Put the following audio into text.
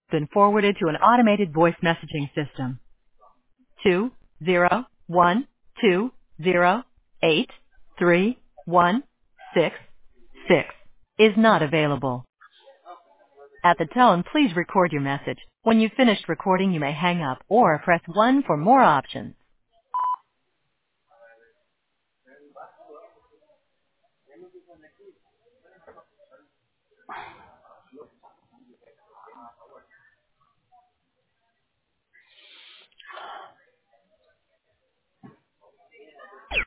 Been forwarded to an automated voice messaging system. 20120831666 is not available. At the tone, please record your message. When you've finished recording, you may hang up or press 1 for more options.